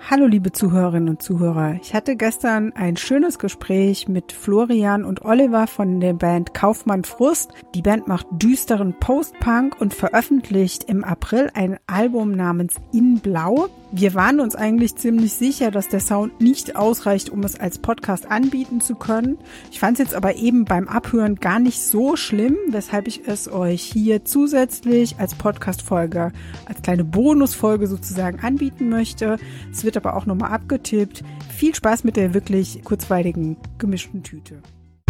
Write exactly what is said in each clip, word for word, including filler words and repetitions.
Hallo liebe Zuhörerinnen und Zuhörer. Ich hatte gestern ein schönes Gespräch mit Florian und Oliver von der Band Kaufmann Frust. Die Band macht düsteren Post-Punk und veröffentlicht im April ein Album namens In Blau. Wir waren uns eigentlich ziemlich sicher, dass der Sound nicht ausreicht, um es als Podcast anbieten zu können. Ich fand es jetzt aber eben beim Abhören gar nicht so schlimm, weshalb ich es euch hier zusätzlich als Podcast-Folge, als kleine Bonusfolge sozusagen anbieten möchte. Es wird aber auch nochmal abgetippt. Viel Spaß mit der wirklich kurzweiligen gemischten Tüte.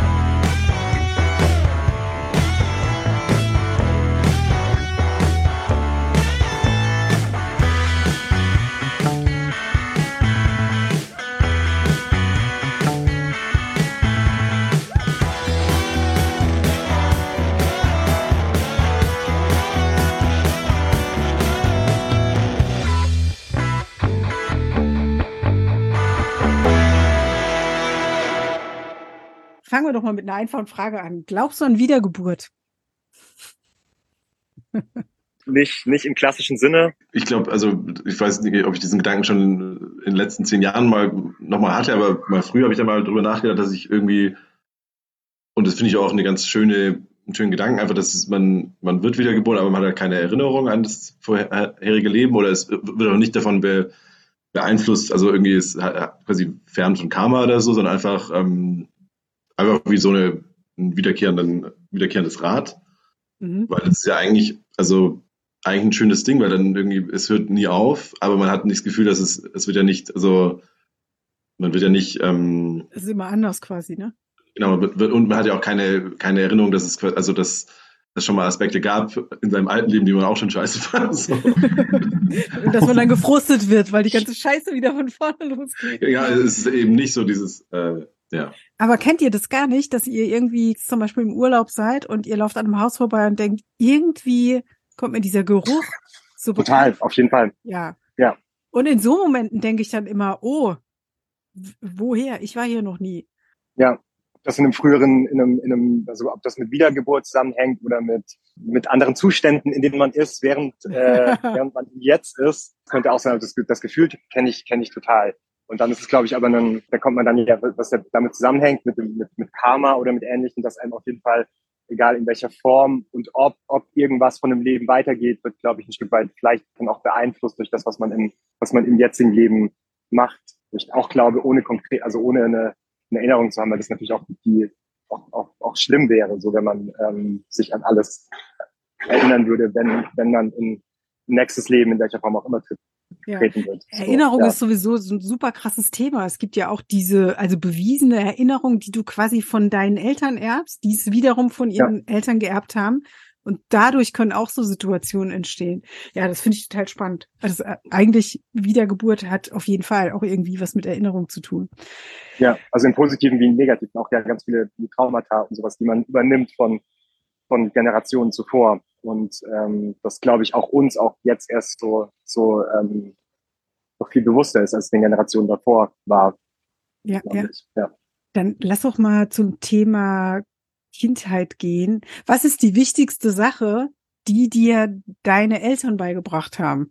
Fangen wir doch mal mit einer einfachen Frage an. Glaubst du an Wiedergeburt? Nicht, nicht im klassischen Sinne. Ich glaube, also ich weiß nicht, ob ich diesen Gedanken schon in den letzten zehn Jahren mal nochmal hatte, aber mal früher habe ich da mal drüber nachgedacht, dass ich irgendwie, und das finde ich auch eine ganz schöne, einen schönen Gedanken, einfach, dass es, man, man wird wiedergeboren, aber man hat halt keine Erinnerung an das vorherige Leben oder es wird auch nicht davon be, beeinflusst, also irgendwie ist quasi fern von Karma oder so, sondern einfach ähm, einfach wie so eine, ein wiederkehrenden, wiederkehrendes Rad. Mhm. Weil das ist ja eigentlich, also eigentlich ein schönes Ding, weil dann irgendwie, es hört nie auf, aber man hat nicht das Gefühl, dass es, es wird ja nicht, also man wird ja nicht. Ähm, es ist immer anders quasi, ne? Genau, und man hat ja auch keine, keine Erinnerung, dass es, also dass es schon mal Aspekte gab in seinem alten Leben, die man auch schon scheiße fand. So. Und dass man dann gefrustet wird, weil die ganze Scheiße wieder von vorne losgeht. Ja, es ist eben nicht so dieses, äh, ja. Aber kennt ihr das gar nicht, dass ihr irgendwie zum Beispiel im Urlaub seid und ihr lauft an einem Haus vorbei und denkt, irgendwie kommt mir dieser Geruch so total, bekannt. Auf jeden Fall. Ja. Ja. Und in so Momenten denke ich dann immer, oh, woher? Ich war hier noch nie. Ja, das in einem früheren, in einem, in einem, also ob das mit Wiedergeburt zusammenhängt oder mit mit anderen Zuständen, in denen man ist, während äh, während man jetzt ist, könnte auch sein. Das, das Gefühl kenne ich kenne ich total. Und dann ist es, glaube ich, aber dann, da kommt man dann ja, was damit zusammenhängt, mit dem, mit, mit Karma oder mit Ähnlichem, dass einem auf jeden Fall, egal in welcher Form und ob, ob irgendwas von dem Leben weitergeht, wird, glaube ich, ein Stück weit vielleicht dann auch beeinflusst durch das, was man im, was man im jetzigen Leben macht. Ich auch glaube, ohne konkret, also ohne eine, eine Erinnerung zu haben, weil das natürlich auch die, auch, auch, auch schlimm wäre, so wenn man, ähm, sich an alles erinnern würde, wenn, wenn man in nächstes Leben, in welcher Form auch immer tritt. Ja. Wird. Erinnerung so, ja. ist sowieso so ein super krasses Thema. Es gibt ja auch diese, also bewiesene Erinnerung, die du quasi von deinen Eltern erbst, die es wiederum von ihren ja. Eltern geerbt haben. Und dadurch können auch so Situationen entstehen. Ja, das finde ich total spannend. Also eigentlich Wiedergeburt hat auf jeden Fall auch irgendwie was mit Erinnerung zu tun. Ja, also im Positiven wie im Negativen auch ja ganz viele Traumata und sowas, die man übernimmt von von Generationen zuvor. Und ähm, das, glaube ich, auch uns auch jetzt erst so so ähm, noch viel bewusster ist, als den Generationen davor war. Ja, ja. ja. Dann lass doch mal zum Thema Kindheit gehen. Was ist die wichtigste Sache, die dir deine Eltern beigebracht haben?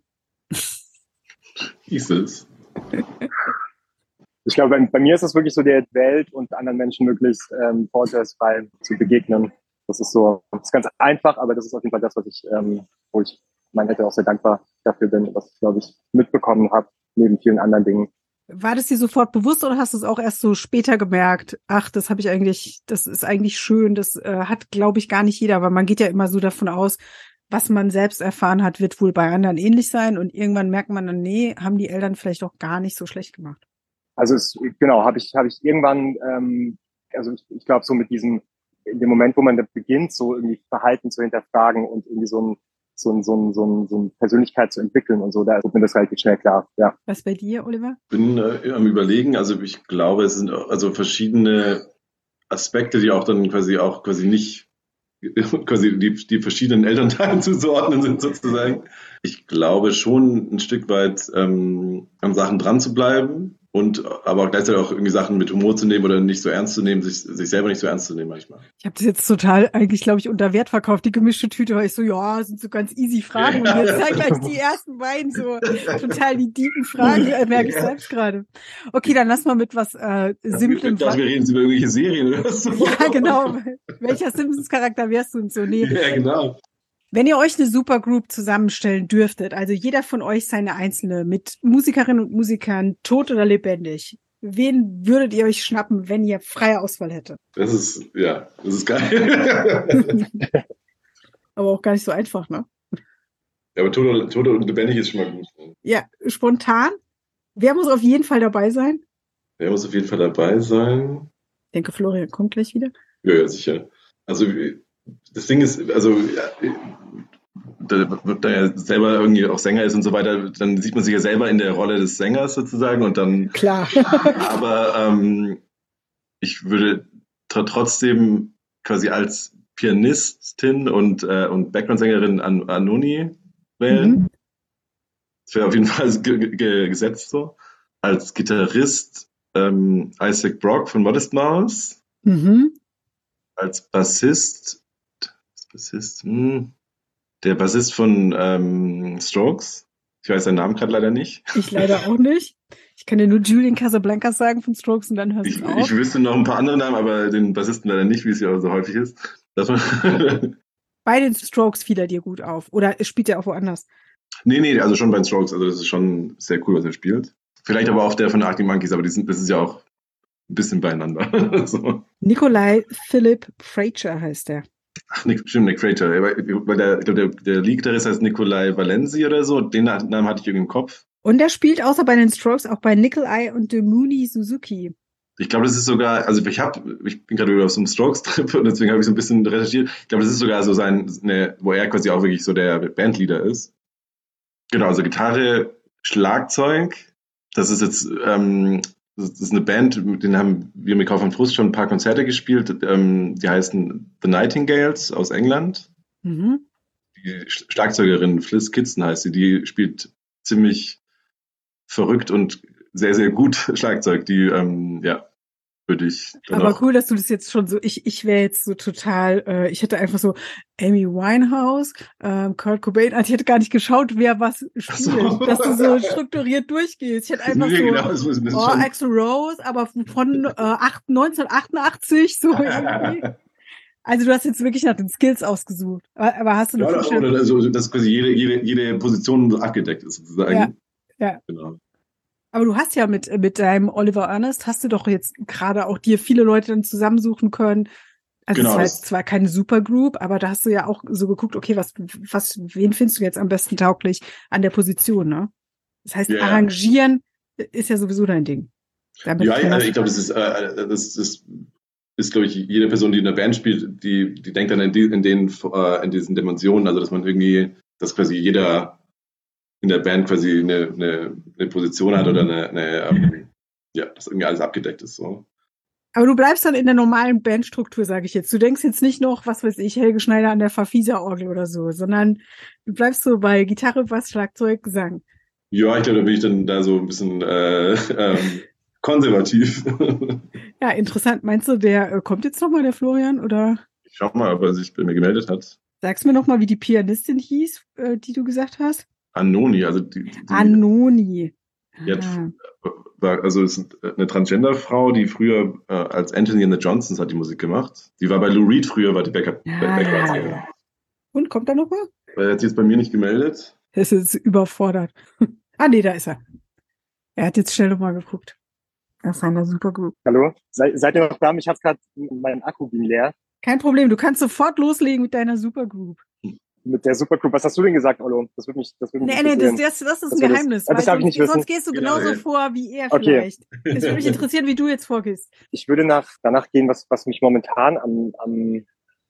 Ist es? Ich glaube, bei, bei mir ist es wirklich so, der Welt und anderen Menschen möglichst ähm, vorteilsfrei zu begegnen. Das ist so, das ist ganz einfach, aber das ist auf jeden Fall das, was ich, ähm, wo ich meinen Eltern auch sehr dankbar dafür bin, was ich, glaube ich, mitbekommen habe, neben vielen anderen Dingen. War das dir sofort bewusst oder hast du es auch erst so später gemerkt? Ach, das habe ich eigentlich, das ist eigentlich schön, das äh, hat, glaube ich, gar nicht jeder, weil man geht ja immer so davon aus, was man selbst erfahren hat, wird wohl bei anderen ähnlich sein und irgendwann merkt man dann, nee, haben die Eltern vielleicht auch gar nicht so schlecht gemacht. Also es, genau, habe ich, habe ich irgendwann, ähm, also ich, ich glaube so mit diesem in dem Moment, wo man da beginnt, so irgendwie Verhalten zu hinterfragen und irgendwie so ein, so ein, so ein, so ein, so eine Persönlichkeit zu entwickeln und so, da wird mir das relativ schnell klar, ja. Was bei dir, Oliver? Ich bin äh, am Überlegen, also ich glaube, es sind also verschiedene Aspekte, die auch dann quasi auch quasi nicht, quasi die, die verschiedenen Elternteilen zuzuordnen sind sozusagen. Ich glaube schon ein Stück weit ähm, an Sachen dran zu bleiben und aber auch gleichzeitig auch irgendwie Sachen mit Humor zu nehmen oder nicht so ernst zu nehmen, sich, sich selber nicht so ernst zu nehmen manchmal. Ich habe das jetzt total eigentlich, glaube ich, unter Wert verkauft, die gemischte Tüte, weil ich so, ja, sind so ganz easy Fragen und jetzt zeigen gleich die ersten beiden so total die tiefen Fragen, äh, merke ich selbst gerade. Okay, dann lass mal mit was äh, Simplem. Ich dachte, wir reden über irgendwelche Serien oder so. Ja, genau. Welcher Simpsons-Charakter wärst du und so? Nee. Ja, genau. Wenn ihr euch eine Supergroup zusammenstellen dürftet, also jeder von euch seine einzelne, mit Musikerinnen und Musikern, tot oder lebendig, wen würdet ihr euch schnappen, wenn ihr freie Auswahl hättet? Das ist, ja, das ist geil. Aber auch gar nicht so einfach, ne? Ja, aber tot, tot und lebendig ist schon mal gut. Ja, spontan. Wer muss auf jeden Fall dabei sein? Wer muss auf jeden Fall dabei sein? Ich denke, Florian kommt gleich wieder. Ja, ja, sicher. Also das Ding ist, also ja, da, da er selber irgendwie auch Sänger ist und so weiter, dann sieht man sich ja selber in der Rolle des Sängers sozusagen und dann. Klar. Aber ähm, ich würde tr- trotzdem quasi als Pianistin und äh, und Background-Sängerin An Anoni wählen. Mhm. Das wäre auf jeden Fall ge ge gesetzt so. Als Gitarrist ähm, Isaac Brock von Modest Mouse. Mhm. Als Bassist, Bassist hm, der Bassist von ähm, Strokes. Ich weiß seinen Namen gerade leider nicht. Ich leider auch nicht. Ich kann dir nur Julian Casablancas sagen von Strokes und dann hörst Ich, du auf. ich wüsste noch ein paar andere Namen, aber den Bassisten leider nicht, wie es ja so häufig ist. Dass man Bei den Strokes fiel er dir gut auf. Oder spielt er auch woanders? nee, nee, also schon bei den Strokes. Also das ist schon sehr cool, was er spielt. Vielleicht aber auch der von Arctic Monkeys, aber die sind, das ist ja auch ein bisschen beieinander. so. Nikolai Philip Frazier heißt der. Ach, Nick, stimmt, Nick Frazier. Weil der, ich glaube, der, der Lead-Gitarrist heißt Nikolai Valenzi oder so. Den Namen hatte ich irgendwie im Kopf. Und der spielt außer bei den Strokes auch bei Nickel Eye und Demuni Suzuki. Ich glaube, das ist sogar, also ich habe, ich bin gerade wieder auf so einem Strokes-Trip und deswegen habe ich so ein bisschen recherchiert. Ich glaube, das ist sogar so sein, eine, wo er quasi auch wirklich so der Bandleader ist. Genau, also Gitarre, Schlagzeug. Das ist jetzt, ähm, das ist eine Band, mit denen haben wir mit Kauf und Frust schon ein paar Konzerte gespielt. Ähm, die heißen The Nightingales aus England. Mhm. Die Schlagzeugerin Fliss Kitson heißt sie, die spielt ziemlich verrückt und sehr, sehr gut Schlagzeug. Die, ähm, ja, würde ich dann Aber auch. cool, dass du das jetzt schon so, ich, ich wäre jetzt so total, äh, ich hätte einfach so Amy Winehouse, ähm, Kurt Cobain, also ich hätte gar nicht geschaut, wer was spielt, so. dass du so strukturiert durchgehst. Ich hätte einfach Nee, so, genau, das ist- das ist oh, schon- Axl Rose, aber von äh, acht- neunzehnhundertachtundachtzig, so irgendwie. Also du hast jetzt wirklich nach den Skills ausgesucht. Aber, aber hast du eine Ja, oder, Vorstellung? oder so, dass quasi jede, jede, jede Position so abgedeckt ist, sozusagen. Ja, ja. Genau. Aber du hast ja mit, mit deinem Oliver Ernest, hast du doch jetzt gerade auch dir viele Leute dann zusammensuchen können. Also Genau, es war das- jetzt zwar keine Supergroup, aber da hast du ja auch so geguckt, okay, was, was, wen findest du jetzt am besten tauglich an der Position, ne? Das heißt, Ja, ja. arrangieren ist ja sowieso dein Ding. Damit Ja, kann ja, das- ich glaube, das ist, äh, das, das ist, glaube ich, jede Person, die in der Band spielt, die, die denkt dann in, die, in, den, äh, in diesen Dimensionen, also dass man irgendwie, dass quasi jeder in der Band quasi eine, eine, eine Position hat oder eine, eine ähm, ja, dass irgendwie alles abgedeckt ist. So. Aber du bleibst dann in der normalen Bandstruktur, sage ich jetzt. Du denkst jetzt nicht noch, was weiß ich, Helge Schneider an der Verfieser-Orgel oder so, sondern du bleibst so bei Gitarre, Bass, Schlagzeug, Gesang. Ja, ich glaube, da bin ich dann da so ein bisschen äh, ähm, konservativ. Ja, interessant. Meinst du, der äh, kommt jetzt nochmal, der Florian, oder? Ich schau mal, ob er sich bei mir gemeldet hat. Sagst mir nochmal, wie die Pianistin hieß, äh, die du gesagt hast? Anoni, also die, die Anoni. Ja, Ah. war, also ist eine Transgender-Frau, die früher äh, als Anthony and the Johnsons hat die Musik gemacht. Die war bei Lou Reed früher, war die Backup. Ah, Backup ja. Und, kommt er nochmal? Er hat sich jetzt bei mir nicht gemeldet. Er ist jetzt überfordert. Ah, nee, da ist er. Er hat jetzt schnell nochmal geguckt. Das ist eine Supergroup. Hallo? Sei, seid ihr noch da? Ich habe gerade meinen Akku ging leer. Kein Problem, du kannst sofort loslegen mit deiner Supergroup. Mit der Supergroup. Was hast du denn gesagt, Olo? Das würde mich, das würde mich Nee, nee, das, interessieren. das, das ist Das ein wir Geheimnis. das- das weil darf ich nicht sonst, wissen. sonst gehst du Genau, genauso ja. vor wie er Okay. vielleicht. Es würde mich interessieren, wie du jetzt vorgehst. Ich würde nach, danach gehen, was, was mich momentan am, am,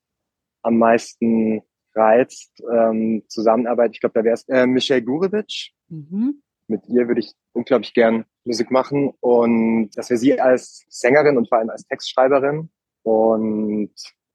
am meisten reizt, ähm, Zusammenarbeit. Ich glaube, da wäre es äh, Michelle Gurevich. Mhm. Mit ihr würde ich unglaublich gern Musik machen und dass wir sie als Sängerin und vor allem als Textschreiberin und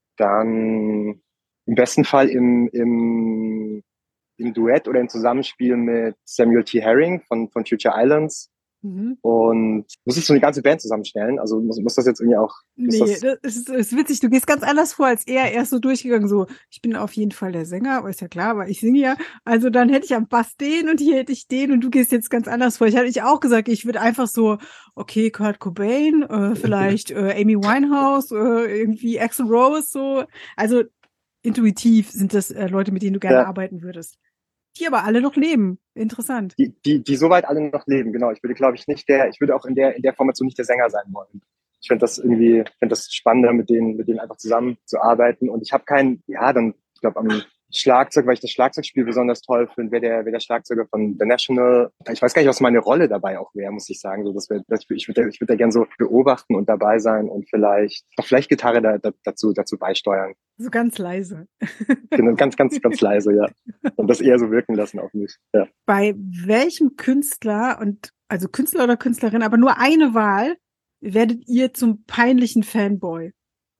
dann im besten Fall im, im, im Duett oder im Zusammenspiel mit Samuel T. Herring von, von Future Islands Mhm. Und muss ich so eine ganze Band zusammenstellen? Also muss, muss das jetzt irgendwie auch... Nee, das, das ist, ist witzig. Du gehst ganz anders vor als er. Er ist so durchgegangen, so, ich bin auf jeden Fall der Sänger, aber ist ja klar, weil ich singe ja. Also dann hätte ich am Bass den und hier hätte ich den und du gehst jetzt ganz anders vor. Ich hatte ich auch gesagt, ich würde einfach so, okay, Kurt Cobain, äh, vielleicht äh, Amy Winehouse, äh, irgendwie Axl Rose, so. Also intuitiv sind das äh, Leute, mit denen du gerne Ja. arbeiten würdest. Die aber alle noch leben. Interessant. die, die, die soweit alle noch leben, genau. Ich würde, glaube ich, nicht der, ich würde auch in der, in der Formation nicht der Sänger sein wollen. Ich finde das irgendwie, ich finde das spannender, mit denen, mit denen einfach zusammenzuarbeiten. Und ich habe keinen, ja, dann, ich glaube, am Schlagzeug, weil ich das Schlagzeugspiel besonders toll finde, wäre der, wäre der Schlagzeuger von The National. Ich weiß gar nicht, was meine Rolle dabei auch wäre, muss ich sagen. So, das wäre, das, ich würde, ich würde da gerne so beobachten und dabei sein und vielleicht, auch vielleicht Gitarre da, da, dazu, dazu beisteuern. So ganz leise. Genau, ganz, ganz, ganz leise, ja. Und das eher so wirken lassen auf mich, ja. Bei welchem Künstler und, also Künstler oder Künstlerin, aber nur eine Wahl, werdet ihr zum peinlichen Fanboy?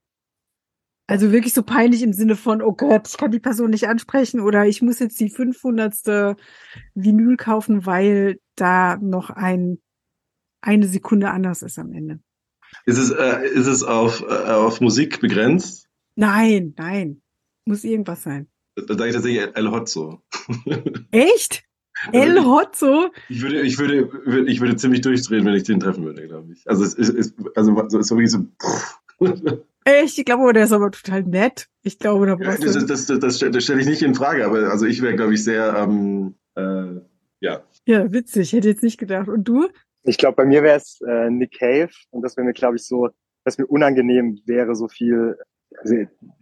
Also wirklich so peinlich im Sinne von, oh Gott, ich kann die Person nicht ansprechen oder ich muss jetzt die fünfhundertste Vinyl kaufen, weil da noch ein, eine Sekunde anders ist am Ende. Ist es, äh, ist es auf, äh, auf Musik begrenzt? Nein, nein. Muss irgendwas sein. Da sage ich tatsächlich El Hotzo. Echt? El Hotzo? Ich würde, ich würde, ich würde ziemlich durchdrehen, wenn ich den treffen würde, glaube ich. Also es ist, ist also es ist wirklich so. Echt? Ich glaube, der ist aber total nett. Ich glaube, da brauchst das, du... das, das, das, das stelle ich nicht in Frage, aber also ich wäre, glaube ich, sehr, ähm, äh, ja. Ja, witzig. Hätte jetzt nicht gedacht. Und du? Ich glaube, bei mir wäre es äh, Nick Cave und das wäre mir, glaube ich, so, dass mir unangenehm wäre, so viel, also,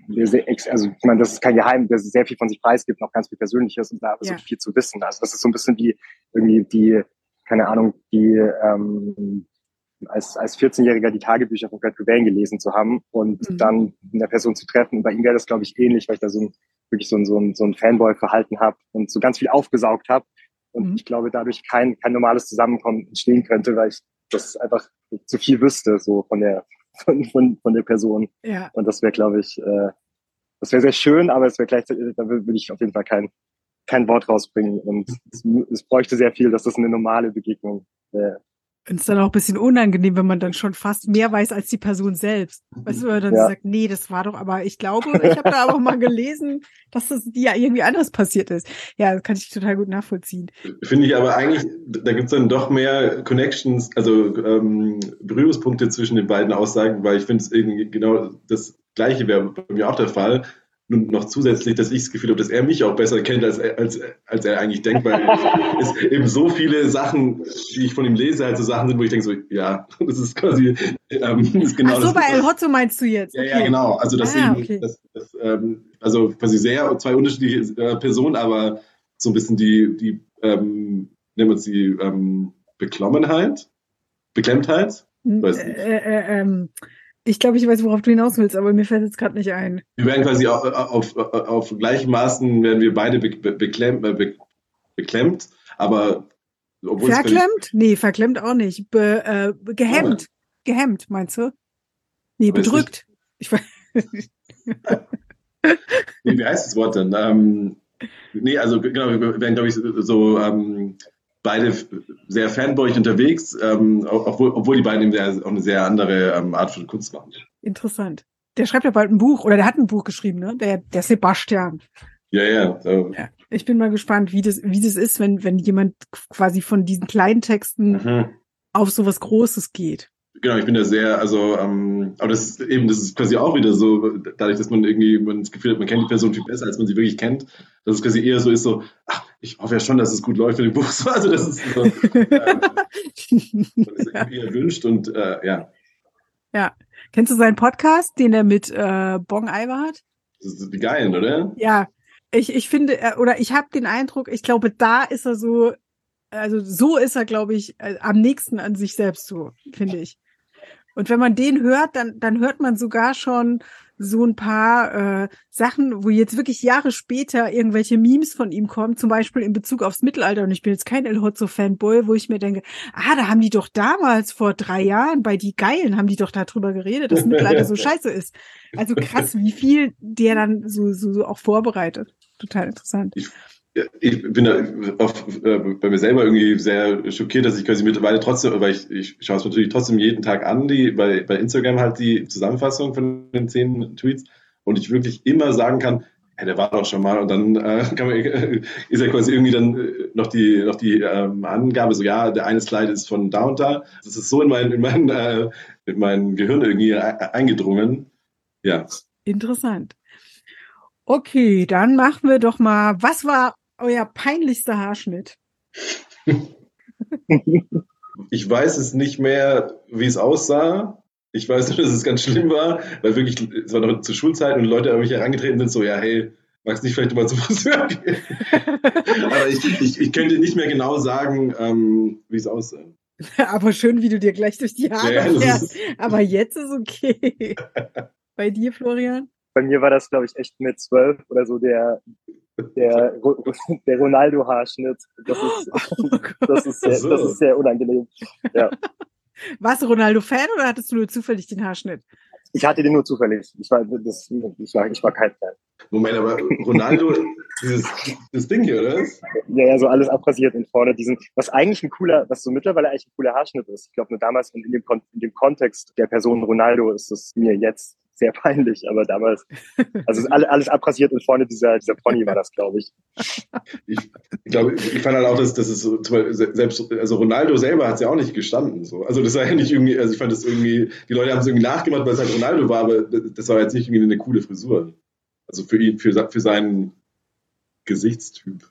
also ich meine, das ist kein Geheim, dass es sehr viel von sich preisgibt, noch ganz viel Persönliches und da Ja. so viel zu wissen. Also das ist so ein bisschen wie irgendwie die, keine Ahnung, die ähm, als als vierzehnjähriger die Tagebücher von Kurt Cobain gelesen zu haben und Mhm. dann eine Person zu treffen. Und bei ihm wäre das, glaube ich, ähnlich, weil ich da so ein wirklich so ein so ein, so ein Fanboy-Verhalten habe und so ganz viel aufgesaugt habe. Und Mhm. ich glaube, dadurch kein kein normales Zusammenkommen entstehen könnte, weil ich das einfach zu viel wüsste, so von der von von, von der Person. Ja. Und das wäre, glaube ich, äh, das wäre sehr schön, aber es wäre gleichzeitig, da würde ich auf jeden Fall kein kein Wort rausbringen. Und es, es bräuchte sehr viel, dass das eine normale Begegnung wäre. Und es ist dann auch ein bisschen unangenehm, wenn man dann schon fast mehr weiß als die Person selbst. Weißt du, wenn man dann Ja. sagt, nee, das war doch, aber ich glaube, ich habe da aber mal gelesen, dass das dir irgendwie anders passiert ist. Ja, das kann ich total gut nachvollziehen. Finde ich aber eigentlich, da gibt es dann doch mehr Connections, also ähm, Berührungspunkte zwischen den beiden Aussagen, weil ich finde es irgendwie genau das Gleiche wäre bei mir auch der Fall. Nun noch zusätzlich, dass ich das Gefühl habe, dass er mich auch besser kennt, als, als, als er eigentlich denkt, weil es eben so viele Sachen, die ich von ihm lese, halt so Sachen sind, wo ich denke so, ja, das ist quasi ähm, das ist genau Ach so, das. bei El Hotzo meinst du jetzt? Ja, Okay. ja, genau. Also das Ah, eben, okay. das, das, ähm, also quasi sehr zwei unterschiedliche äh, Personen, aber so ein bisschen die, die ähm, nennen wir es die ähm, Beklommenheit, Beklemmtheit. Weiß Äh, nicht. äh, ähm, ich glaube, ich weiß, worauf du hinaus willst, aber mir fällt jetzt gerade nicht ein. Wir werden quasi auf, auf, auf gleichem Maßen werden wir beide be, be, beklemmt, be, beklemmt, aber obwohl es quasi- Verklemmt? Nee, verklemmt auch nicht. Be, äh, gehemmt. Gehemmt, meinst du? Nee, Weiß bedrückt. Ich weiß. Nee, wie heißt das Wort denn? Ähm, nee, also genau, wir werden, glaube ich, so ähm, beide f- sehr fanboyig unterwegs, ähm, obwohl, obwohl die beiden eben sehr, auch eine sehr andere ähm, Art von Kunst machen. Interessant. Der schreibt ja bald ein Buch, oder der hat ein Buch geschrieben, ne? Der, der Sebastian. Ja, ja. So. Ja. Ich bin mal gespannt, wie das, wie das ist, wenn, wenn jemand quasi von diesen kleinen Texten Mhm. auf sowas Großes geht. Genau, ich bin da sehr, also, ähm, aber das ist eben, das ist quasi auch wieder so, dadurch, dass man irgendwie, man das Gefühl hat, man kennt die Person viel besser, als man sie wirklich kennt, dass es quasi eher so ist, so, ach, ich hoffe ja schon, dass es gut läuft mit dem Buch, so, also das ist so, ähm, man ist irgendwie erwünscht und, äh, ja, Ja. Kennst du seinen Podcast, den er mit äh, Bong Iver hat? das ist geil, oder? Ja. Ich, ich finde, er- oder ich habe den Eindruck, ich glaube, da ist er so, also so ist er, glaube ich, äh, am nächsten an sich selbst so, finde ich. Und wenn man den hört, dann, dann hört man sogar schon so ein paar äh, Sachen, wo jetzt wirklich Jahre später irgendwelche Memes von ihm kommen, zum Beispiel in Bezug aufs Mittelalter. Und ich bin jetzt kein El Hotzo-Fanboy, wo ich mir denke, ah, da haben die doch damals vor drei Jahren bei Die Geilen, haben die doch darüber geredet, dass Mittelalter so scheiße ist. Also krass, wie viel der dann so, so, so auch vorbereitet. Total interessant. Ja, ich bin da auf, äh, bei mir selber irgendwie sehr schockiert, dass ich quasi mittlerweile trotzdem, weil ich, ich schaue es natürlich trotzdem jeden Tag an, die bei, bei Instagram halt die Zusammenfassung von den zehn Tweets und ich wirklich immer sagen kann, ja, der war doch schon mal und dann äh, kann man, äh, ist ja quasi irgendwie dann äh, noch die, noch die ähm, Angabe, so ja, der eine Slide ist von da und da. Das ist so in mein, in mein, äh, in mein Gehirn irgendwie e- eingedrungen. Ja. Interessant. Okay, dann machen wir doch mal, was war euer peinlichster Haarschnitt? Ich weiß es nicht mehr, wie es aussah. Ich weiß nur, dass es ganz schlimm war, weil wirklich, es war noch zu Schulzeiten und Leute an mich herangetreten sind, so, ja, hey, magst du nicht vielleicht mal zum Friseur gehen? Aber ich, ich, ich könnte nicht mehr genau sagen, ähm, wie es aussah. Aber schön, wie du dir gleich durch die Haare Ja, das fährst. ist- Aber jetzt ist okay. Bei dir, Florian? Bei mir war das, glaube ich, echt mit zwölf oder so der, der, Ro- der Ronaldo-Haarschnitt. Das ist, Oh Gott. das ist Ach sehr, so. das ist sehr unangenehm. Ja. Warst du Ronaldo-Fan oder hattest du nur zufällig den Haarschnitt? Ich hatte den nur zufällig. Ich war, das, ich war, ich war kein Fan. Moment, aber Ronaldo, dieses, das Ding hier, oder? Ja, ja, so alles abrasiert und vorne diesen, was eigentlich ein cooler, was so mittlerweile eigentlich ein cooler Haarschnitt ist. Ich glaube, nur damals in dem, Kon- in dem Kontext der Person Ronaldo ist es mir jetzt sehr peinlich, aber damals, also alles, alles abrasiert und vorne dieser, dieser Pony war das, glaube ich. Ich, ich glaube, ich fand halt auch, dass, dass es so, zum Beispiel selbst, also Ronaldo selber hat es ja auch nicht gestanden. So. Also das war ja nicht irgendwie, also ich fand das irgendwie, die Leute haben es irgendwie nachgemacht, weil es halt Ronaldo war, aber das war jetzt nicht irgendwie eine coole Frisur. Also für ihn, für, für seinen Gesichtstyp.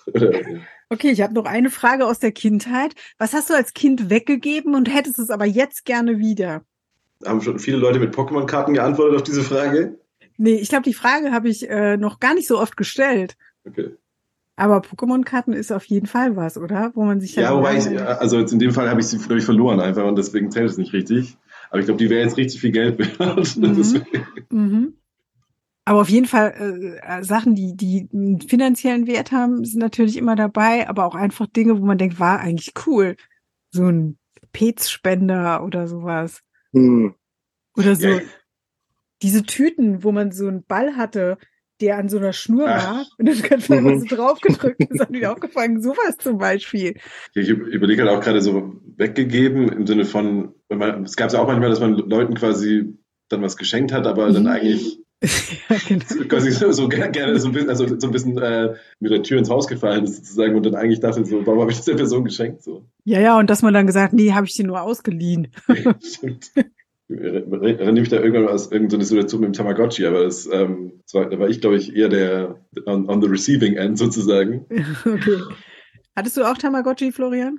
Okay, ich habe noch eine Frage aus der Kindheit. Was hast du als Kind weggegeben und hättest es aber jetzt gerne wieder? Haben schon viele Leute mit Pokémon-Karten geantwortet auf diese Frage? Nee, ich glaube, die Frage habe ich äh, noch gar nicht so oft gestellt. Okay. Aber Pokémon-Karten ist auf jeden Fall was, oder? Wo man sich Ja, wobei ich, lange- also jetzt in dem Fall habe ich sie, glaube ich, verloren einfach und deswegen zählt es nicht richtig. Aber ich glaube, die wäre jetzt richtig viel Geld wert. Mhm. Deswegen- Mhm. Aber auf jeden Fall äh, Sachen, die die einen finanziellen Wert haben, sind natürlich immer dabei, aber auch einfach Dinge, wo man denkt, war eigentlich cool. So ein Petspender oder sowas. Hm. Oder so Ja, diese Tüten, wo man so einen Ball hatte, der an so einer Schnur Ach. war und dann kannst du einfach Mhm. so draufgedrückt, ist dann wieder aufgefangen. Sowas zum Beispiel. ich überlege halt auch gerade so weggegeben im Sinne von, wenn man, es gab es ja auch manchmal, dass man Leuten quasi dann was geschenkt hat, aber dann Mhm. eigentlich Ja, genau. quasi so, so gerne so ein bisschen, also so ein bisschen äh, mit der Tür ins Haus gefallen ist sozusagen und dann eigentlich dachte so, warum habe ich das der Person geschenkt? So. Ja, ja, und dass man dann gesagt, nee, habe ich dir nur ausgeliehen. Stimmt. Ich erinnere mich da irgendwann aus irgendeiner Situation mit dem Tamagotchi, aber das, ähm, das war, da war ich, glaube ich, eher der on, on the receiving end sozusagen. Okay. Hattest du auch Tamagotchi, Florian?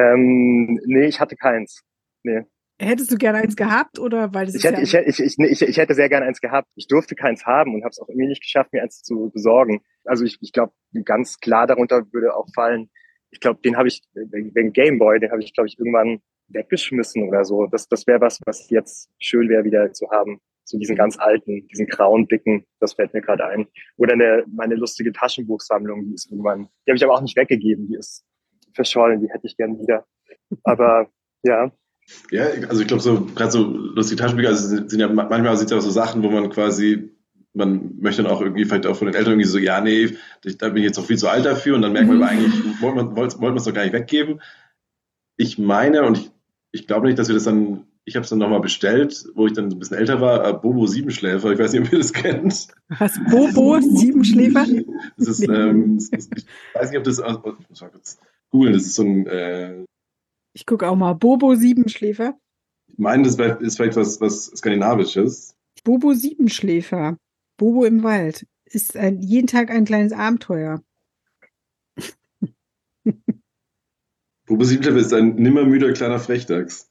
Ähm, nee, ich hatte keins. Nee. Hättest du gerne eins gehabt oder weil das Ich ist hätte, ja ich, hätte- ich, ich, nee, ich, ich hätte sehr gerne eins gehabt. Ich durfte keins haben und habe es auch irgendwie nicht geschafft, mir eins zu besorgen. Also ich, ich glaube, ganz klar darunter würde auch fallen, ich glaube, den habe ich, den Gameboy, den habe ich, glaube ich, irgendwann weggeschmissen oder so. Das, das wäre was, was jetzt schön wäre, wieder zu haben. So diesen ganz alten, diesen grauen, dicken, das fällt mir gerade ein. Oder eine, meine lustige Taschenbuchsammlung, die ist irgendwann, die habe ich aber auch nicht weggegeben, die ist verschollen, die hätte ich gern wieder. Aber ja, Ja, also ich glaube, so gerade so lustige Taschenbücher also sind, sind ja manchmal sind ja auch so Sachen, wo man quasi, man möchte dann auch irgendwie vielleicht auch von den Eltern irgendwie so, ja, nee, ich, da bin ich jetzt noch viel zu alt dafür und dann merkt man aber eigentlich, wollte man wollte man es doch gar nicht weggeben. Ich meine und ich, ich glaube nicht, dass wir das dann, ich habe es dann nochmal bestellt, wo ich dann ein bisschen älter war, äh, Bobo Siebenschläfer, ich weiß nicht, ob ihr das kennt. Was, Bobo, Siebenschläfer? Das ist, ähm, das ist, ich weiß nicht, ob das, oh, ich muss mal kurz googeln, das ist so ein, äh, Ich gucke auch mal. Bobo Siebenschläfer. ich meine, das ist vielleicht was, was Skandinavisches. Bobo Siebenschläfer. Bobo im Wald. Ist ein, jeden Tag ein kleines Abenteuer. Bobo Siebenschläfer ist ein nimmermüder kleiner Frechdachs.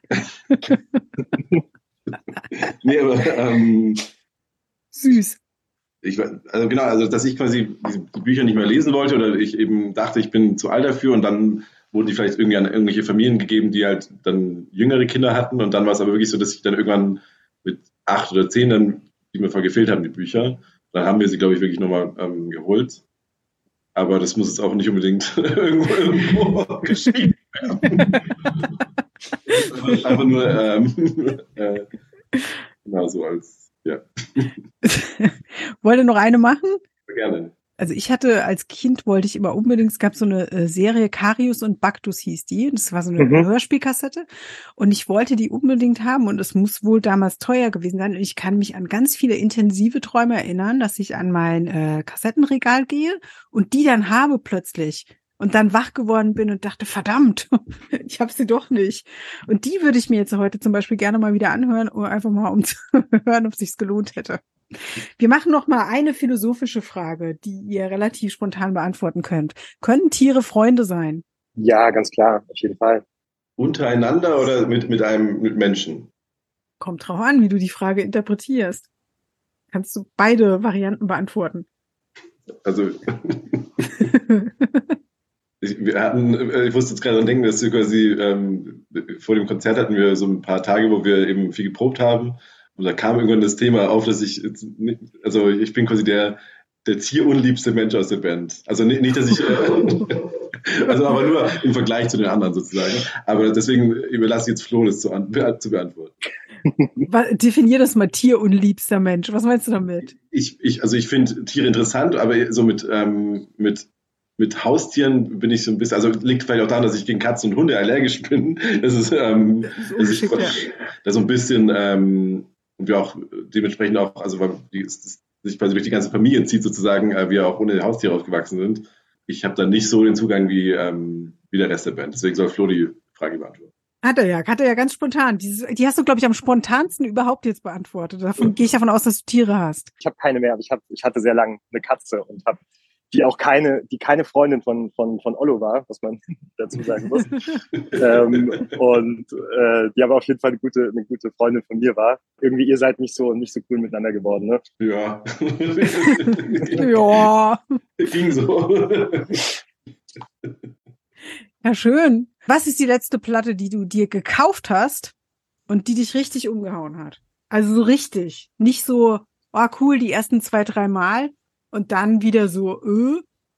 Nee, aber ähm, Süß. ich, also genau, also dass ich quasi diese Bücher nicht mehr lesen wollte oder ich eben dachte, ich bin zu alt dafür und dann wurden die vielleicht irgendwie an irgendwelche Familien gegeben, die halt dann jüngere Kinder hatten und dann war es aber wirklich so, dass ich dann irgendwann mit acht oder zehn dann, die mir voll gefehlt haben, die Bücher, dann haben wir sie, glaube ich, wirklich nochmal ähm, geholt. Aber das muss jetzt auch nicht unbedingt irgendwo, irgendwo geschrieben werden. einfach, einfach nur ähm, äh, genau so als, ja, Wollt ihr noch eine machen? gerne. Also ich hatte, als Kind wollte ich immer unbedingt, es gab so eine äh, Serie, Karius und Baktus hieß die. Das war so eine Mhm. Hörspielkassette. Und ich wollte die unbedingt haben und es muss wohl damals teuer gewesen sein. Und ich kann mich an ganz viele intensive Träume erinnern, dass ich an mein äh, Kassettenregal gehe und die dann habe plötzlich. Und dann wach geworden bin und dachte, verdammt, ich habe sie doch nicht. Und die würde ich mir jetzt heute zum Beispiel gerne mal wieder anhören, um einfach mal um zu hören, ob es sich gelohnt hätte. Wir machen noch mal eine philosophische Frage, die ihr relativ spontan beantworten könnt. Können Tiere Freunde sein? Ja, ganz klar, auf jeden Fall. Untereinander oder mit, mit einem mit Menschen? Kommt drauf an, wie du die Frage interpretierst. Kannst du beide Varianten beantworten? Also ich, wir hatten, ich musste jetzt gerade dran denken, dass wir quasi ähm, vor dem Konzert hatten wir so ein paar Tage, wo wir eben viel geprobt haben. Und da kam irgendwann das Thema auf, dass ich jetzt nicht, also ich bin quasi der, der tierunliebste Mensch aus der Band. Also nicht, nicht dass ich, äh, also aber nur im Vergleich zu den anderen sozusagen. Aber deswegen überlasse ich jetzt Flo, das zu, an, zu beantworten. Definier das mal, tierunliebster Mensch. Was meinst du damit? Ich, ich, also ich finde Tiere interessant, aber so mit, ähm, mit Mit Haustieren bin ich so ein bisschen, also liegt vielleicht auch daran, dass ich gegen Katzen und Hunde allergisch bin. Das ist, ähm, das ist, das ist ja. so ein bisschen, ähm, und wir auch dementsprechend auch, also weil die, sich quasi durch die ganze Familie zieht sozusagen, äh, wir auch ohne Haustiere aufgewachsen sind. Ich habe da nicht so den Zugang wie, ähm, wie der Rest der Band. Deswegen soll Flo die Frage beantworten. Hat er ja, hat er ja ganz spontan. Dieses, die hast du, glaube ich, am spontansten überhaupt jetzt beantwortet. Davon gehe ich davon aus, dass du Tiere hast. Ich habe keine mehr, aber ich, hab, ich hatte sehr lange eine Katze und habe die auch keine, die keine Freundin von von von Ollo war, was man dazu sagen muss. ähm, und äh, die aber auf jeden Fall eine gute eine gute Freundin von mir war. Irgendwie ihr seid nicht so nicht so cool miteinander geworden, ne? Ja. Ja. Ging so. Ja, schön. Was ist die letzte Platte, die du dir gekauft hast und die dich richtig umgehauen hat? Also so richtig. Nicht so, oh cool, die ersten zwei, drei Mal und dann wieder so, äh.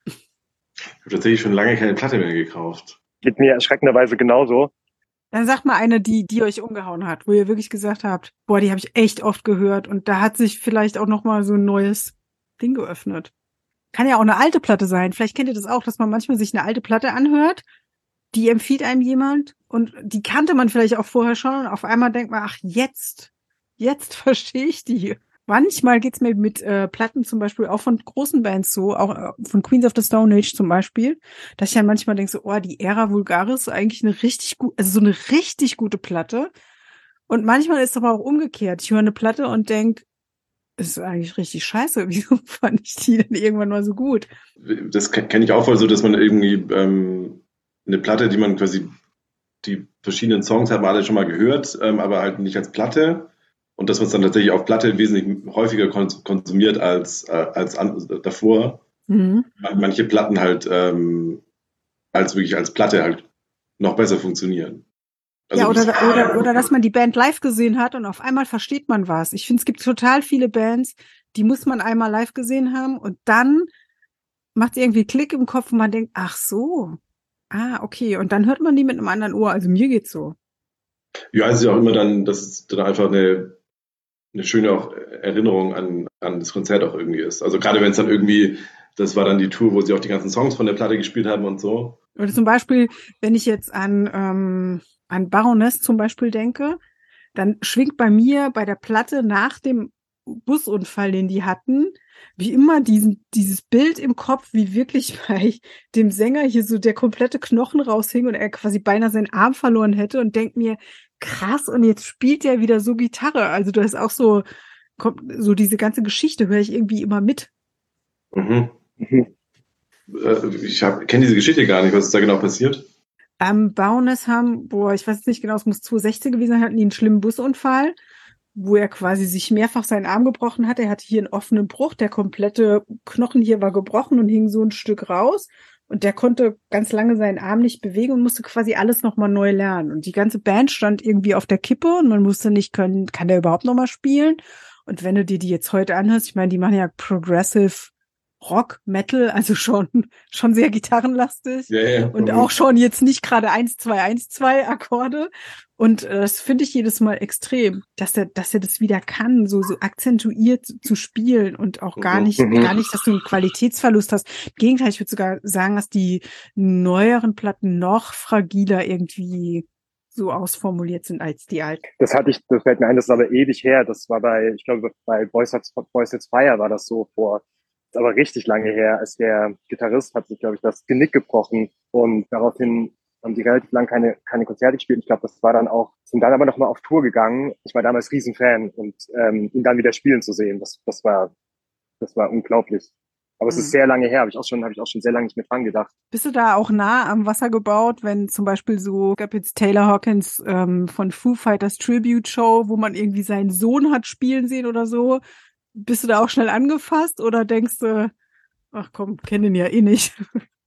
Ich habe tatsächlich schon lange keine Platte mehr gekauft. Geht mir erschreckenderweise genauso. Dann sag mal eine, die, die euch umgehauen hat, wo ihr wirklich gesagt habt, boah, die habe ich echt oft gehört und da hat sich vielleicht auch noch mal so ein neues Ding geöffnet. Kann ja auch eine alte Platte sein. Vielleicht kennt ihr das auch, dass man manchmal sich eine alte Platte anhört, die empfiehlt einem jemand und die kannte man vielleicht auch vorher schon und auf einmal denkt man, ach jetzt, jetzt verstehe ich die. Manchmal geht's mir mit äh, Platten zum Beispiel auch von großen Bands so, auch äh, von Queens of the Stone Age zum Beispiel, dass ich dann manchmal denke so, oh, die Ära Vulgaris ist eigentlich eine richtig gut, also so eine richtig gute Platte. Und manchmal ist es aber auch umgekehrt. Ich höre eine Platte und denke, das ist eigentlich richtig scheiße. Wieso fand ich die denn irgendwann mal so gut? Das kenne ich auch voll so, dass man irgendwie ähm, eine Platte, die man quasi, die verschiedenen Songs haben alle schon mal gehört, ähm, aber halt nicht als Platte. Und dass man es dann tatsächlich auf Platte wesentlich häufiger konsumiert als, äh, als an, davor. Mhm. Manche Platten halt ähm, als wirklich als Platte halt noch besser funktionieren. Also ja, oder, oder, oder dass man die Band live gesehen hat und auf einmal versteht man was. Ich finde, es gibt total viele Bands, die muss man einmal live gesehen haben und dann macht es irgendwie Klick im Kopf und man denkt, ach so, ah, okay. Und dann hört man die mit einem anderen Ohr. Also mir geht's so. Ja, es ist ja auch immer dann, dass es dann einfach eine, eine schöne auch Erinnerung an, an das Konzert auch irgendwie ist. Also gerade wenn es dann irgendwie, das war dann die Tour, wo sie auch die ganzen Songs von der Platte gespielt haben und so. Oder zum Beispiel, wenn ich jetzt an, ähm, an Baroness zum Beispiel denke, dann schwingt bei mir bei der Platte nach dem Busunfall, den die hatten, wie immer diesen, dieses Bild im Kopf, wie wirklich bei dem Sänger hier so der komplette Knochen raushing und er quasi beinahe seinen Arm verloren hätte und denkt mir, krass, und jetzt spielt er wieder so Gitarre. Also da ist auch so, kommt so diese ganze Geschichte, höre ich irgendwie immer mit. Mhm. Mhm. Ich kenne diese Geschichte gar nicht, was ist da genau passiert? Ähm, Baroness haben, boah, ich weiß nicht genau, es muss zwanzig sechzehn gewesen sein, hatten die einen schlimmen Busunfall, wo er quasi sich mehrfach seinen Arm gebrochen hat. Er hatte hier einen offenen Bruch, der komplette Knochen hier war gebrochen und hing so ein Stück raus. Und der konnte ganz lange seinen Arm nicht bewegen und musste quasi alles nochmal neu lernen. Und die ganze Band stand irgendwie auf der Kippe und man wusste nicht, können, kann der überhaupt nochmal spielen? Und wenn du dir die jetzt heute anhörst, ich meine, die machen ja Progressive Rock, Metal, also schon, schon sehr gitarrenlastig. Ja, ja. Und Mhm. auch schon jetzt nicht gerade eins, zwei, eins, zwei Akkorde. Und äh, das finde ich jedes Mal extrem, dass er, dass er das wieder kann, so, so akzentuiert zu, zu spielen und auch gar Mhm. nicht, Mhm. gar nicht, dass du einen Qualitätsverlust hast. Im Gegenteil, ich würde sogar sagen, dass die neueren Platten noch fragiler irgendwie so ausformuliert sind als die alten. Das hatte ich, das fällt mir ein, das ist aber ewig her. Das war bei, ich glaube, bei Boys Hits, Boys Hits Fire war das so vor, das ist aber richtig lange her, als der Gitarrist hat sich, glaube ich, das Genick gebrochen und daraufhin haben die relativ lang keine, keine Konzerte gespielt. Ich glaube, das war dann auch, sind dann aber nochmal auf Tour gegangen. Ich war damals Riesenfan und ähm, ihn dann wieder spielen zu sehen, das, das war, das war unglaublich. Aber es ist Mhm. sehr lange her, habe ich auch schon, habe ich auch schon sehr lange nicht mehr dran gedacht. Bist du da auch nah am Wasser gebaut, wenn zum Beispiel so, gab jetzt Taylor Hawkins ähm, von Foo Fighters Tribute Show, wo man irgendwie seinen Sohn hat spielen sehen oder so? Bist du da auch schnell angefasst oder denkst du, ach komm, kenn den ja eh nicht?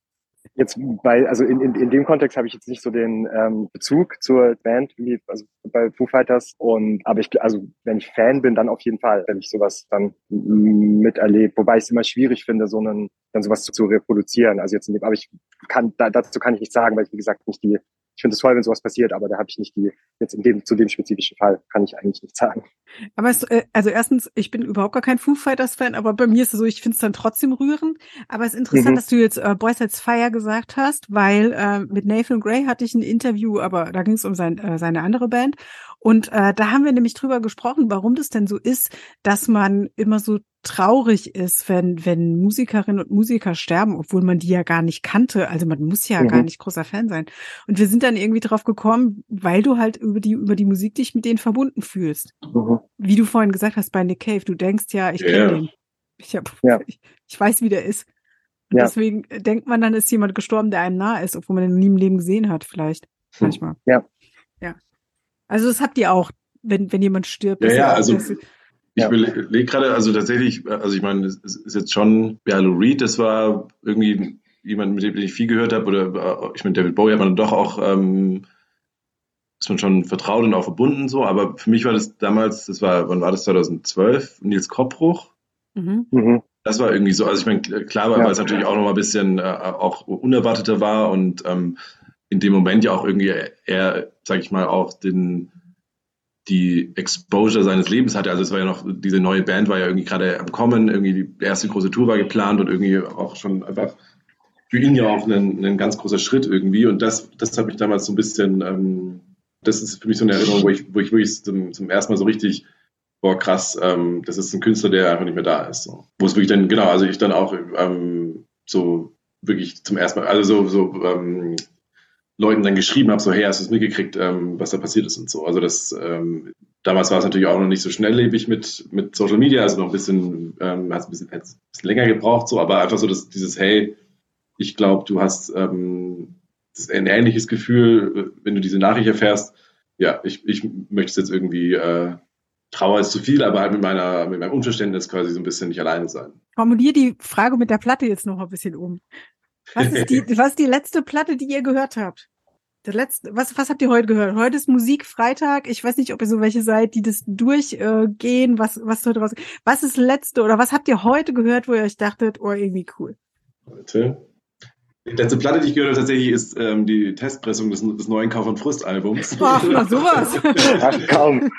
Jetzt bei, also in, in, in dem Kontext habe ich jetzt nicht so den ähm, Bezug zur Band, wie, also bei Foo Fighters. Und aber ich, also wenn ich Fan bin, dann auf jeden Fall, wenn ich sowas dann m- miterlebe. Wobei ich es immer schwierig finde, so einen, dann sowas zu, zu reproduzieren. Also jetzt in dem, aber ich kann, da, dazu kann ich nichts sagen, weil ich wie gesagt nicht die, ich finde es toll, wenn sowas passiert, aber da habe ich nicht die, jetzt in dem, zu dem spezifischen Fall kann ich eigentlich nichts sagen. Aber es, äh, also erstens, ich bin überhaupt gar kein Foo Fighters Fan, aber bei mir ist es so, ich finde es dann trotzdem rührend. Aber es ist interessant, Mhm. dass du jetzt äh, Boys Hits Fire gesagt hast, weil äh, mit Nathan Gray hatte ich ein Interview, aber da ging es um sein, äh, seine andere Band. Und äh, da haben wir nämlich drüber gesprochen, warum das denn so ist, dass man immer so traurig ist, wenn, wenn Musikerinnen und Musiker sterben, obwohl man die ja gar nicht kannte. Also man muss ja Mhm. gar nicht großer Fan sein. Und wir sind dann irgendwie drauf gekommen, weil du halt über die, über die Musik dich mit denen verbunden fühlst. Mhm. Wie du vorhin gesagt hast bei Nick Cave, du denkst ja, ich Ja, kenne ja. den. Ich, hab, Ja. ich, ich weiß, wie der ist. Und Ja. deswegen denkt man, dann ist jemand gestorben, der einem nah ist, obwohl man ihn nie im Leben gesehen hat, vielleicht. Manchmal. Ja. Ja. Also das habt ihr auch, wenn, wenn jemand stirbt. Ja, dass ja, ihr auch, also dass ihr, ich Ja. überlege gerade, also tatsächlich, also ich meine, es ist jetzt schon, ja, Lou Reed, das war irgendwie jemand, mit dem ich viel gehört habe, oder ich meine, David Bowie hat man doch auch, ähm, ist man schon vertraut und auch verbunden so, aber für mich war das damals, das war, wann war das, zweitausendzwölf, Nils Koppbruch, mhm. Mhm. das war irgendwie so, also ich meine, klar war, Ja. weil es natürlich auch nochmal ein bisschen äh, auch unerwarteter war und ähm, in dem Moment ja auch irgendwie eher, sag ich mal, auch den die Exposure seines Lebens hatte. Also es war ja noch, diese neue Band war ja irgendwie gerade am Kommen, irgendwie die erste große Tour war geplant und irgendwie auch schon einfach für ihn ja auch ein, ein ganz großer Schritt irgendwie. Und das, das hat mich damals so ein bisschen, ähm, das ist für mich so eine Erinnerung, wo ich, wo ich wirklich zum, zum ersten Mal so richtig, boah krass, ähm, das ist ein Künstler, der einfach nicht mehr da ist. So. Wo es wirklich dann, genau, also ich dann auch ähm, so wirklich zum ersten Mal, also so, so ähm, Leuten dann geschrieben habe, so, hey, hast du es mitgekriegt, ähm, was da passiert ist und so. Also das, ähm, damals war es natürlich auch noch nicht so schnelllebig mit, mit Social Media, also noch ein bisschen, ähm, hat es ein bisschen, hat's ein bisschen länger gebraucht, so, aber einfach so dass dieses, hey, ich glaube, du hast ähm, das ein ähnliches Gefühl, wenn du diese Nachricht erfährst, ja, ich, ich möchte es jetzt irgendwie, äh, Trauer ist zu viel, aber halt mit meiner, mit meinem Unverständnis quasi so ein bisschen nicht alleine sein. Formulier die Frage mit der Platte jetzt noch ein bisschen um. Was ist die, was ist die letzte Platte, die ihr gehört habt? Der letzte, was, was habt ihr heute gehört? Heute ist Musikfreitag. Ich weiß nicht, ob ihr so welche seid, die das durchgehen, äh, was, was heute raus. Was ist das letzte oder was habt ihr heute gehört, wo ihr euch dachtet, oh, irgendwie cool? Heute. Die letzte Platte, die ich gehört habe, tatsächlich ist ähm, die Testpressung des, des neuen Kauf- und Frust-Albums. Ach, na sowas. Ach, kaum.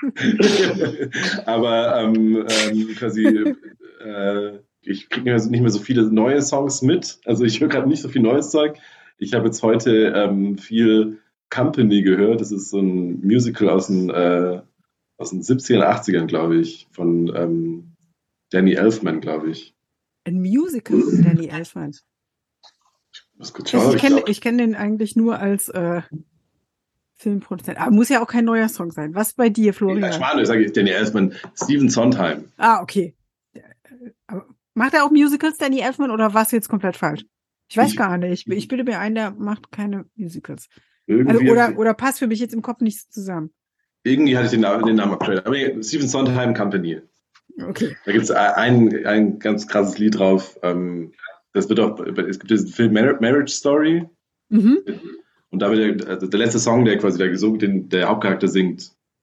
Aber ähm, ähm, quasi, äh, ich kriege nicht, nicht mehr so viele neue Songs mit. Also ich höre gerade nicht so viel neues Zeug. Ich habe jetzt heute ähm, viel Company gehört. Das ist so ein Musical aus den, äh, aus den siebzigern, achtzigern, glaube ich, von ähm, Danny Elfman, glaube ich. Ein Musical von Danny Elfman. Was gut Ich, schauen, ich kenne glaub- ich kenn den eigentlich nur als äh, Filmproduzent. Aber muss ja auch kein neuer Song sein. Was bei dir, Ja, Florian? Schmarrn, sage ich Danny Elfman. Stephen Sondheim. Ah, okay. Aber macht er auch Musicals, Danny Elfman, oder war es jetzt komplett falsch? Ich weiß Ich- gar nicht. Ich bilde mir ein, der macht keine Musicals. Irgendwie, Also, oder, oder passt für mich jetzt im Kopf nicht so zusammen. irgendwie hatte ich den Namen, den Namen abgeschaltet. Aber Stephen Sondheim Company. Okay. Da gibt es ein, ein ganz krasses Lied drauf. Ähm, das wird auch, es gibt diesen Film Mar- Marriage Story. Mhm. Und da wird der, also der letzte Song, der quasi der gesungen, den der Hauptcharakter singt,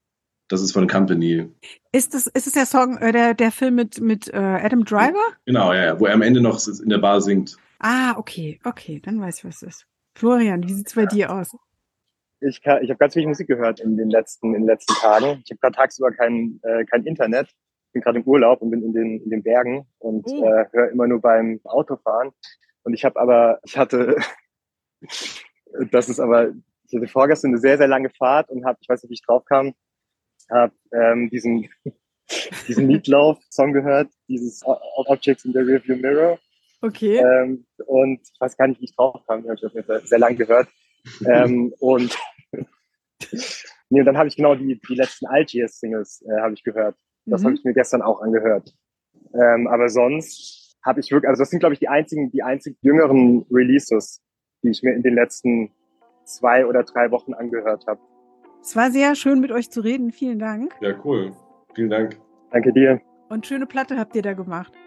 Das ist von Company. Ist das, ist es der Song, äh, der, der Film mit, mit äh, Adam Driver? Genau, ja, ja, wo er am Ende noch in der Bar singt. Ah, okay, okay, dann weiß ich, was es ist. Florian, wie sieht's bei dir aus? Ich, kann, ich habe ganz viel Musik gehört in den letzten, in den letzten Tagen. Ich habe gerade tagsüber kein, äh, kein Internet. Ich bin gerade im Urlaub und bin in den, in den Bergen und Oh. äh, höre immer nur beim Autofahren. Und ich habe aber, ich hatte, das ist aber, ich hatte vorgestern eine sehr, sehr lange Fahrt und habe, ich weiß nicht, wie ich drauf kam, habe ähm, diesen, diesen Meatloaf-Song gehört, dieses Objects in the Rearview Mirror. Okay. Ähm, und ich weiß gar nicht, wie ich drauf kam, ich habe ich auf jeden Fall sehr lang gehört. ähm, und nee, und dann habe ich genau die, die letzten Algiers-Singles äh, habe ich gehört. Das Mhm. habe ich mir gestern auch angehört. Ähm, aber sonst habe ich wirklich, also das sind, glaube ich, die einzigen, die einzigen jüngeren Releases, die ich mir in den letzten zwei oder drei Wochen angehört habe. Es war sehr schön, mit euch zu reden. Vielen Dank. Ja, cool. Vielen Dank. Danke dir. Und schöne Platte habt ihr da gemacht.